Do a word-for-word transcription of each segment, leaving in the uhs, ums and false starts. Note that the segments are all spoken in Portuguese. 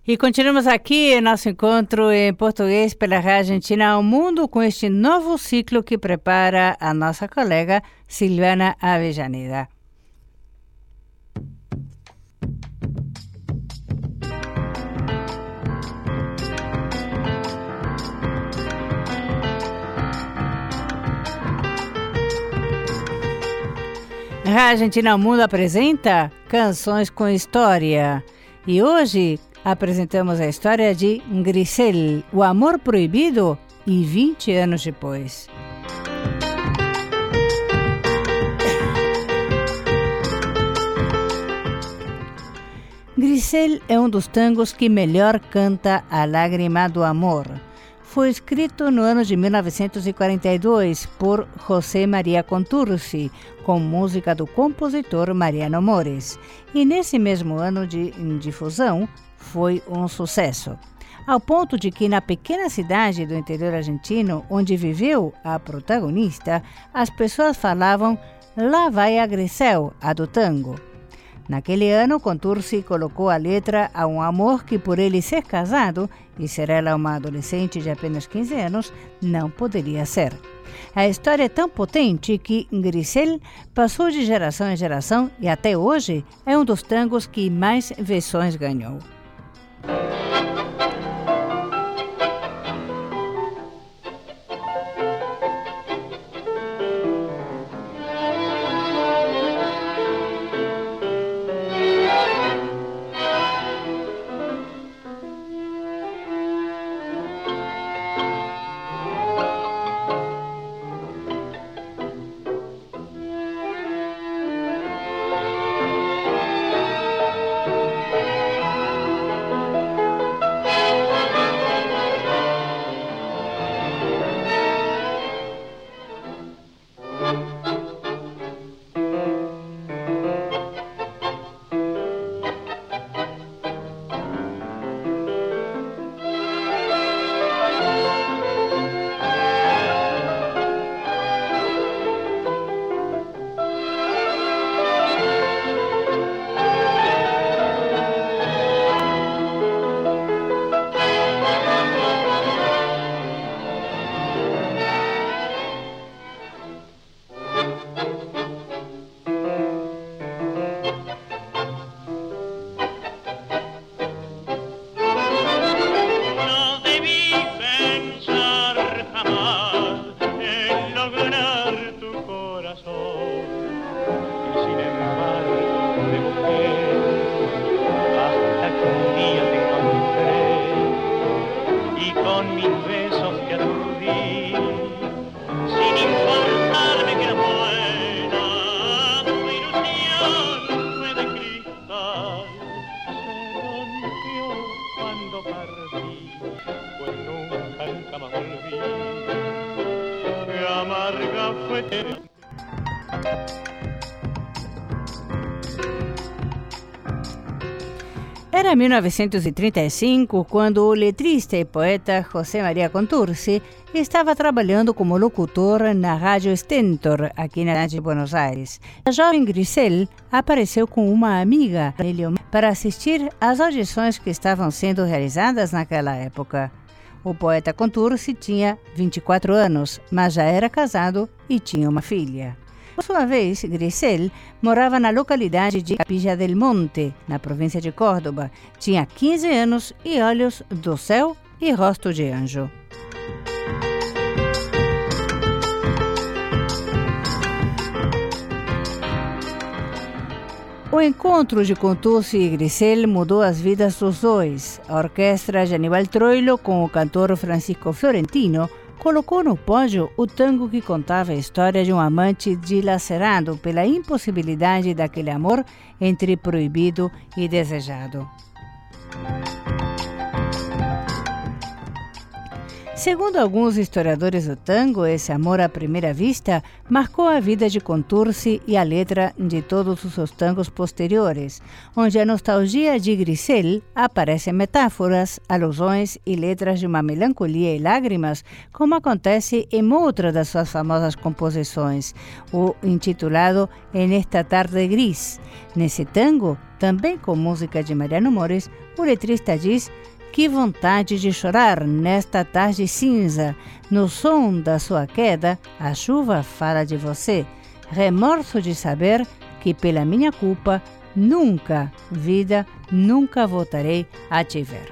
E continuamos aqui nosso encontro em português pela Rádio Argentina ao Mundo com este novo ciclo que prepara a nossa colega Silvana Avellaneda. A Rádio Argentina ao Mundo apresenta Canções com História. E hoje apresentamos a história de Grisel, o amor proibido e vinte anos depois. Grisel é um dos tangos que melhor canta a lágrima do amor. Foi escrito no ano de mil novecentos e quarenta e dois por José María Contursi, com música do compositor Mariano Mores. E nesse mesmo ano de difusão, foi um sucesso. Ao ponto de que na pequena cidade do interior argentino, onde viveu a protagonista, as pessoas falavam "Lá vai a Grisel", a do tango. Naquele ano, Contursi colocou a letra a um amor que, por ele ser casado e ser ela uma adolescente de apenas quinze anos, não poderia ser. A história é tão potente que Grisel passou de geração em geração e até hoje é um dos tangos que mais versões ganhou. Era mil novecentos e trinta e cinco, quando o letrista e poeta José María Contursi estava trabalhando como locutor na Rádio Stentor, aqui na cidade de Buenos Aires. A jovem Grisel apareceu com uma amiga para assistir às audições que estavam sendo realizadas naquela época. O poeta Contursi tinha vinte e quatro anos, mas já era casado e tinha uma filha. Por sua vez, Grisel morava na localidade de Capilla del Monte, na província de Córdoba. Tinha quinze anos e olhos do céu e rosto de anjo. O encontro de Contursi e Grisel mudou as vidas dos dois. A orquestra de Aníbal Troilo, com o cantor Francisco Fiorentino, colocou no pódio o tango que contava a história de um amante dilacerado pela impossibilidade daquele amor entre proibido e desejado. Segundo alguns historiadores do tango, esse amor à primeira vista marcou a vida de Contursi e a letra de todos os seus tangos posteriores, onde a nostalgia de Grisel aparecem metáforas, alusões e letras de uma melancolia e lágrimas, como acontece em outra das suas famosas composições, o intitulado En esta tarde gris. Nesse tango, também com música de Mariano Mores, o letrista diz: que vontade de chorar nesta tarde cinza, no som da sua queda, a chuva fala de você. Remorso de saber que pela minha culpa, nunca, vida, nunca voltarei a te ver.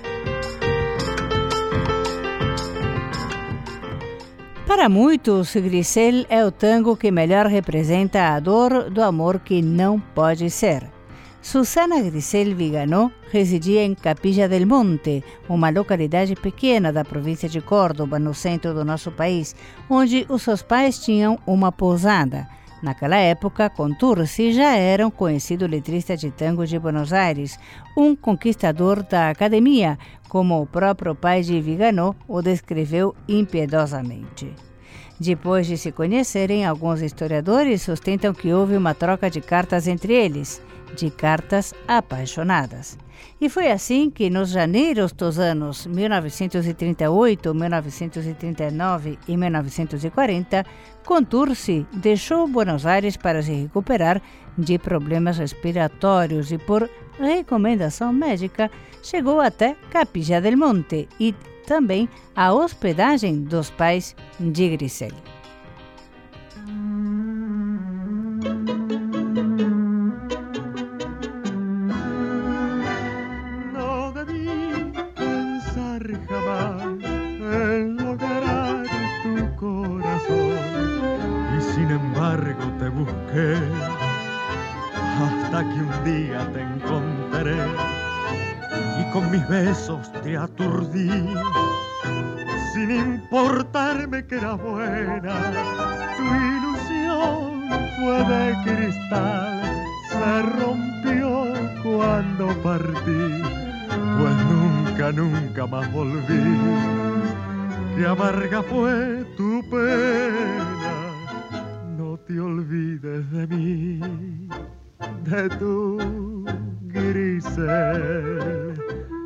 Para muitos, Grisel é o tango que melhor representa a dor do amor que não pode ser. Susana Grisel Viganó residia em Capilla del Monte, uma localidade pequena da província de Córdoba, no centro do nosso país, onde os seus pais tinham uma pousada. Naquela época, Contursi já era um conhecido letrista de tango de Buenos Aires, um conquistador da academia, como o próprio pai de Viganó o descreveu impiedosamente. Depois de se conhecerem, alguns historiadores sustentam que houve uma troca de cartas entre eles, de cartas apaixonadas. E foi assim que, nos janeiros dos anos mil novecentos e trinta e oito, mil novecentos e trinta e nove e mil novecentos e quarenta, Contursi deixou Buenos Aires para se recuperar de problemas respiratórios e, por recomendação médica, chegou até Capilla del Monte e também a hospedagem dos pais de Grisel. No debí pensar jamás en lograr tu corazón y sin embargo te busqué hasta que un día te encontré y con mis besos te aturdí, sin importarme que era buena. Tu ilusión fue de cristal, se rompió cuando partí, pues nunca, nunca más volví. Qué amarga fue tu pena, no te olvides de mí, de tu Grisel.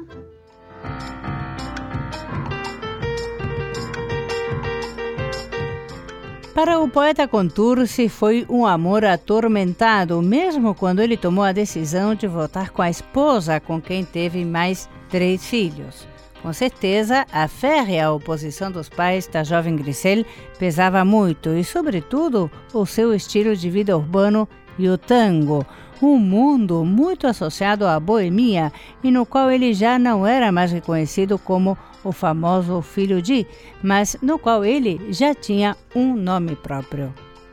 Para o poeta Contursi foi um amor atormentado, mesmo quando ele tomou a decisão de voltar com a esposa com quem teve mais três filhos. Com certeza, a férrea oposição dos pais da jovem Grisel pesava muito e, sobretudo, o seu estilo de vida urbano e o tango, um mundo muito associado à boemia e no qual ele já não era mais reconhecido como o famoso filho de, mas no qual ele já tinha um nome próprio.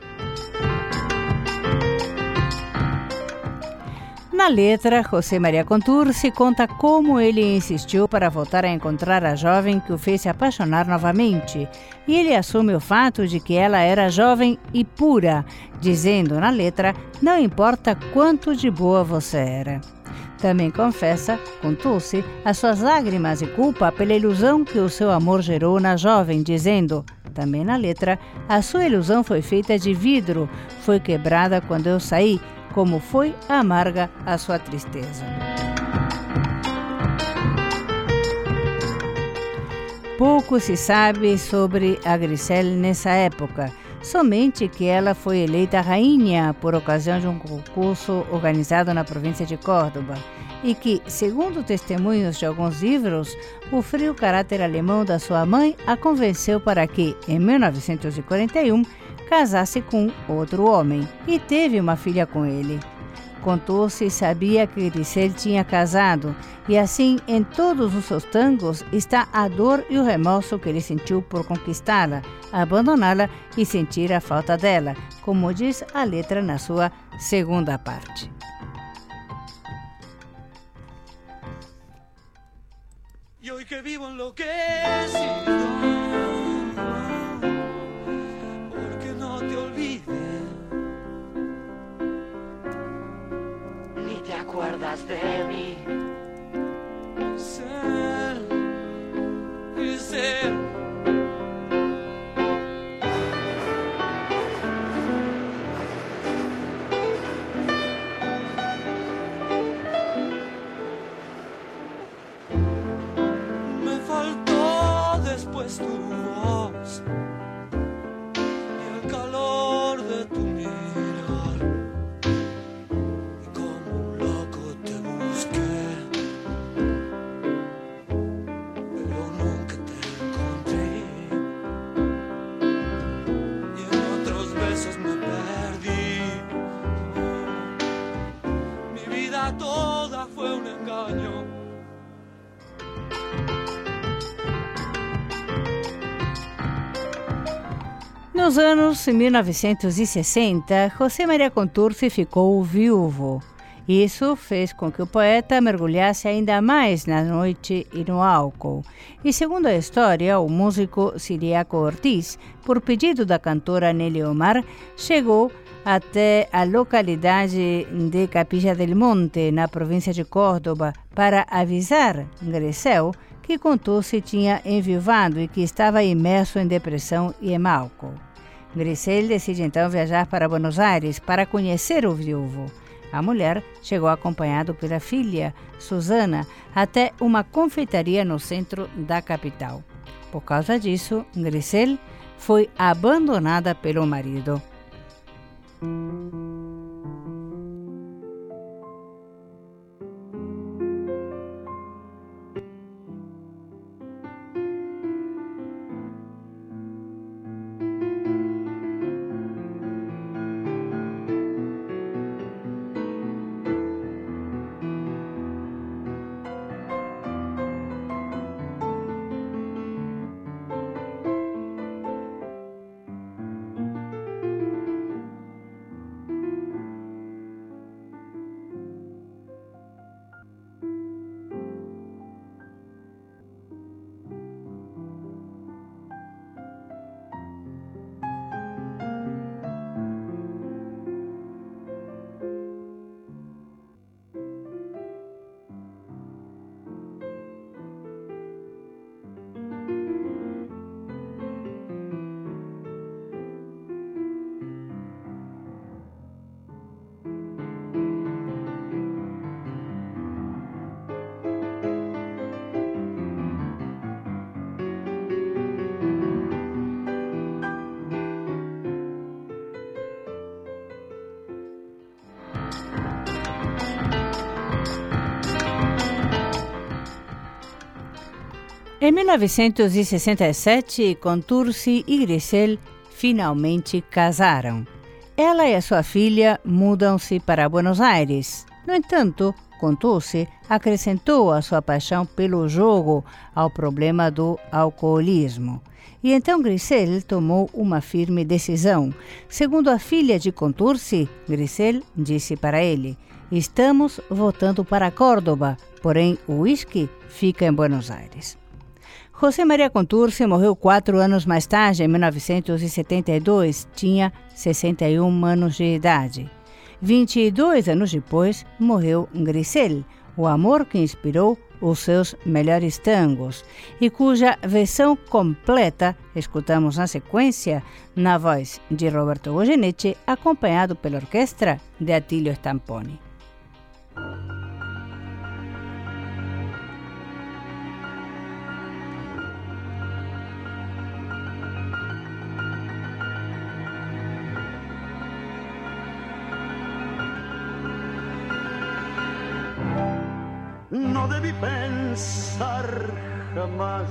Na letra, José Maria Contursi conta como ele insistiu para voltar a encontrar a jovem que o fez se apaixonar novamente, e ele assume o fato de que ela era jovem e pura, dizendo na letra: não importa quanto de boa você era. Também confessa, Contursi, as suas lágrimas e culpa pela ilusão que o seu amor gerou na jovem, dizendo, também na letra: a sua ilusão foi feita de vidro, foi quebrada quando eu saí, como foi amarga a sua tristeza. Pouco se sabe sobre a Grisel nessa época, somente que ela foi eleita rainha por ocasião de um concurso organizado na província de Córdoba e que, segundo testemunhos de alguns livros, o frio caráter alemão da sua mãe a convenceu para que, em mil novecentos e quarenta e um, casasse com outro homem e teve uma filha com ele. Contursi sabia que Grisel tinha casado e assim em todos os seus tangos está a dor e o remorso que ele sentiu por conquistá-la, abandoná-la e sentir a falta dela, como diz a letra na sua segunda parte. Y hoy que vivo enloquecido, porque no te olvides, ni te acuerdas de mí. Ser, y ser. Me faltó después tu voz y el calor de tu mirar, y como un loco Nos anos mil novecentos e sessenta, José Maria Contursi ficou viúvo. Isso fez com que o poeta mergulhasse ainda mais na noite e no álcool. E segundo a história, o músico Ciriaco Ortiz, por pedido da cantora Nelly Omar, chegou até a localidade de Capilla del Monte, na província de Córdoba, para avisar Grisel que Contursi tinha enviuvado e que estava imerso em depressão e em álcool. Grisel decide então viajar para Buenos Aires para conhecer o viúvo. A mulher chegou acompanhado pela filha, Susana, até uma confeitaria no centro da capital. Por causa disso, Grisel foi abandonada pelo marido. Em mil novecentos e sessenta e sete, Contursi e Grisel finalmente casaram. Ela e a sua filha mudam-se para Buenos Aires. No entanto, Contursi acrescentou a sua paixão pelo jogo ao problema do alcoolismo. E então Grisel tomou uma firme decisão. Segundo a filha de Contursi, Grisel disse para ele: "Estamos voltando para Córdoba, porém o uísque fica em Buenos Aires." José Maria Contursi morreu quatro anos mais tarde, em mil novecentos e setenta e dois. Tinha sessenta e um anos de idade. vinte e dois anos depois, morreu Grisel, o amor que inspirou os seus melhores tangos e cuja versão completa escutamos na sequência na voz de Roberto Goyeneche, acompanhado pela orquestra de Atilio Stamponi. No debí pensar jamás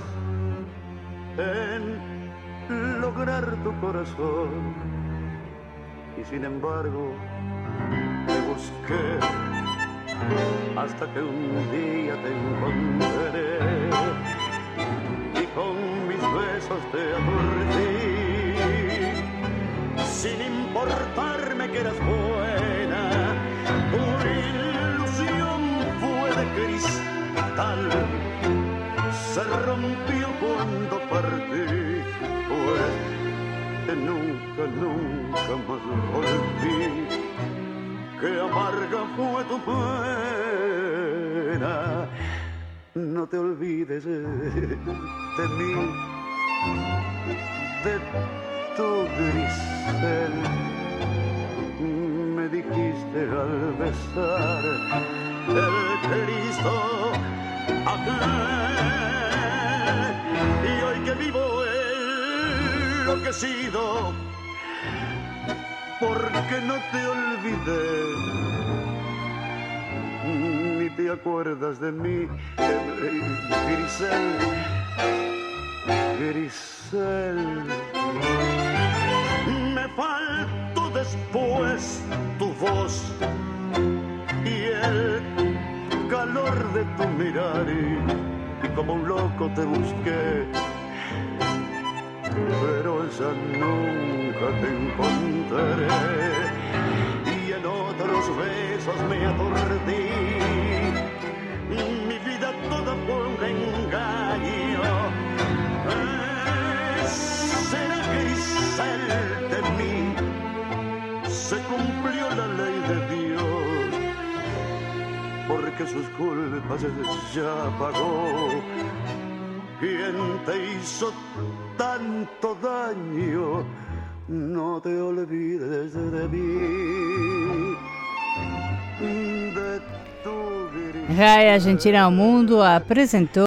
en lograr tu corazón y sin embargo te busqué hasta que un día te encontré y con mis besos te aturdí sin importarme que eras buena. Tu ilusión fue de cristal, se rompió cuando partí, pues que nunca, nunca más volví. Qué amarga fue tu pena, no te olvides de, de mí, de tu Grisel. Me dijiste al besar el Cristo aquel, y hoy que vivo enloquecido, porque no te olvidé, ni te acuerdas de mí, Grisel, Grisel. Me faltó después tu voz y el calor de tu mirar, y, y como un loco te busqué pero ya nunca te encontraré. Y en otros besos me aturdí, mi vida toda fue un engaño. Eh, ¿Será que Grisel de mí se cumplió la ley de Dios? Porque sus culpas ya pagó. ¿Quién te hizo tanto daño? No te olvides de mí, de tu Rai Argentina ao Mundo apresentou